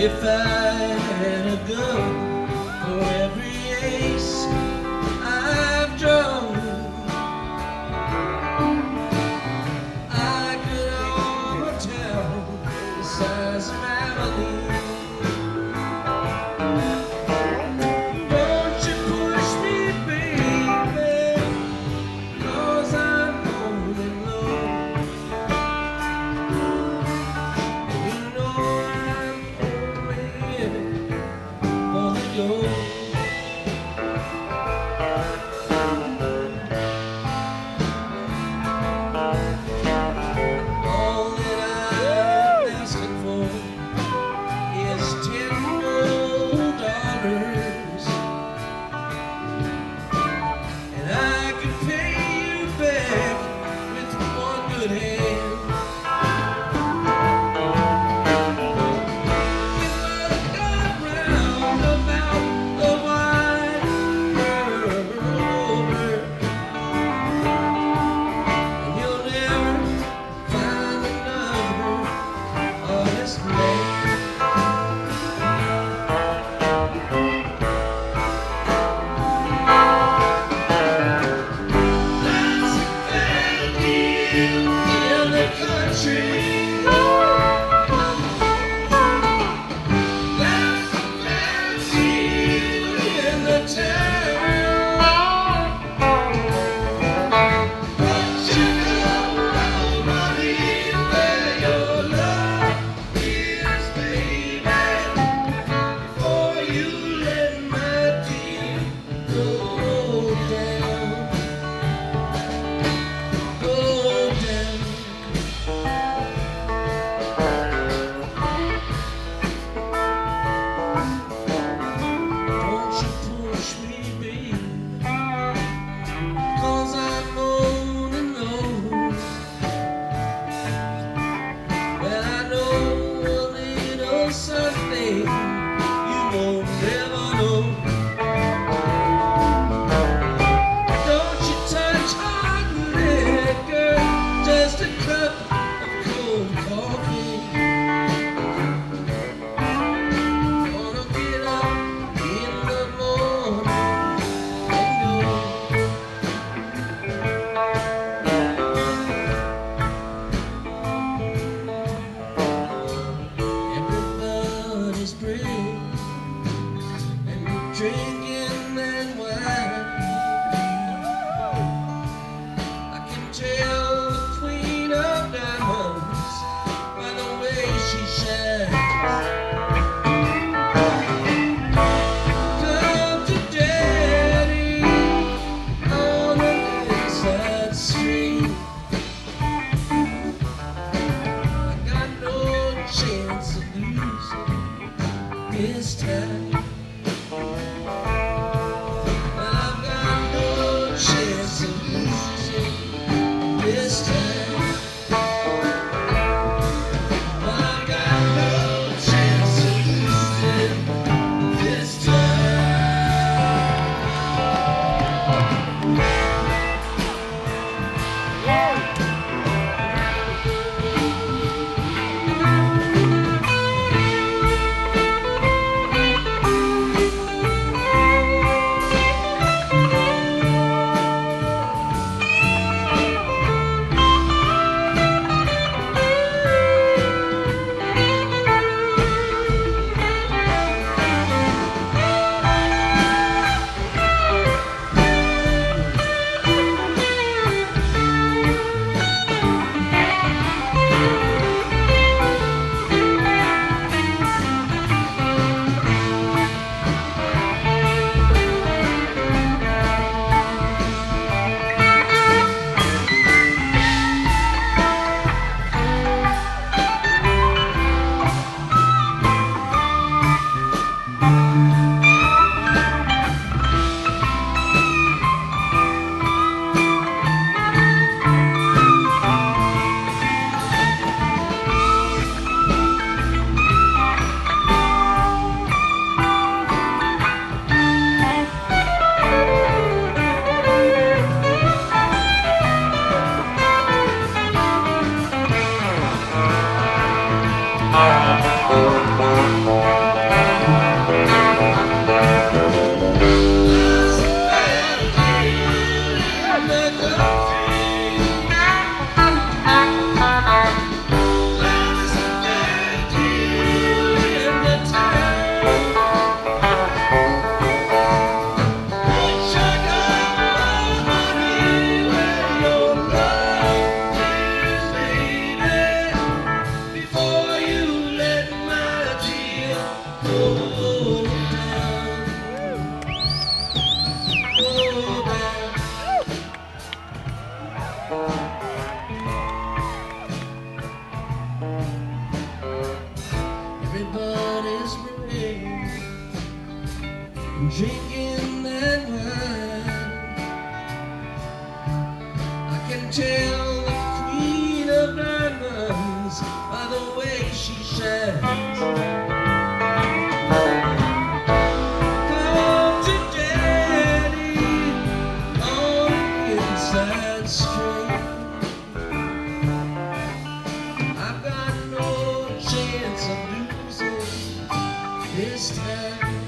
If I had a gun for every ace I've drawn, I could own a town the size of Abilene. Don't you push me, baby, 'cause I'm holding low. You know I'm only in it for the gold. All that I'm asking for is 10 gold dollars, and I can pay you back with one good hand. You look around about the wide world over, and you'll never find another honest man. That's a fair deal in the country. That's a fair deal in the town. But you know nobody where your love is, baby, before you let my deal go down. Go down. Don't you push me, baby, 'cause I'm holding low. Well, I know a little something you won't never know. Don't you touch hard liquor, just a cup of cold coffee. Gonna get up in the morning and go. Everybody's brave and drinking that wine. I can tell the Queen of Diamonds by the way she shines. Come to Daddy on the inside street. I got no chance of losing this time. I've got no chance of losing this time. I've got no chance of losing this Thank you. everybody's brave, drinking that wine. I can tell the queen of diamonds by the way she shines. Come to daddy on the inside street. I've got no chance of losing this time.